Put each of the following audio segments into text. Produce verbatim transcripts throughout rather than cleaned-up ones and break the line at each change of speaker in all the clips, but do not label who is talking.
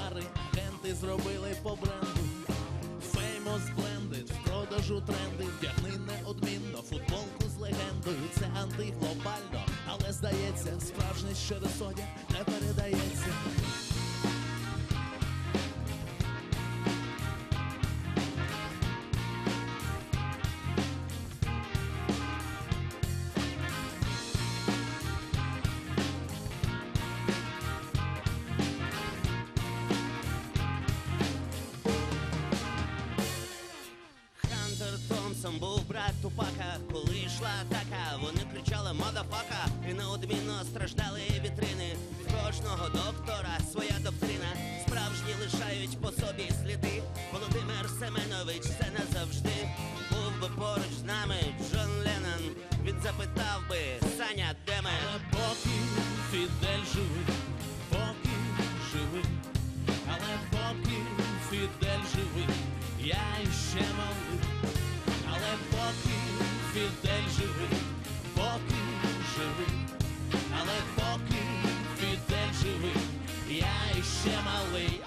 товари, агенти зробили по бренду. Famous Blended, в продажу тренди, вдягни неодмінно футболку з легендою. Це антиглобально, але здається, справжнє через одяг не передається.
Томпсон був брат Тупака, коли йшла атака, вони кричали «Мадафака» і неодмінно страждали вітрини. В кожного доктора своя доктрина, справжні лишають по собі сліди. Володимир Семенович це назавжди. Був би поруч з нами Джон Леннон, він запитав би: Саня, де ми?
Але поки Фідель живий, поки живий, але поки Фідель живий, я іще малий. Але поки Фідель живий, поки живий, але поки Фідель живий, я іще малий.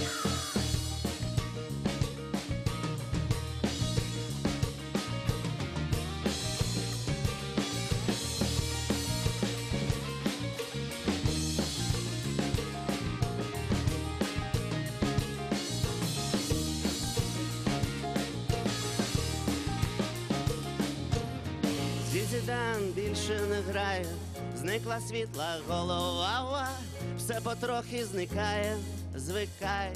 Зідан більше не грає, зникла світла голова, все потрохи зникає, звикай.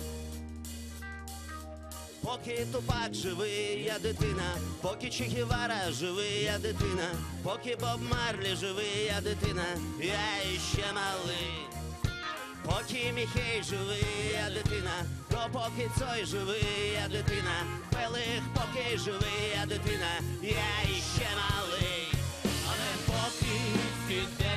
Поки Тупак живий, я дитина, поки Че Гевара живий, я дитина, поки Боб Марлі живий, я дитина, я іще малий. Поки Міхей живий, я дитина, то поки Цой живий, я дитина, Пелих поки живий, я дитина, я іще малий.
Але поки Фідель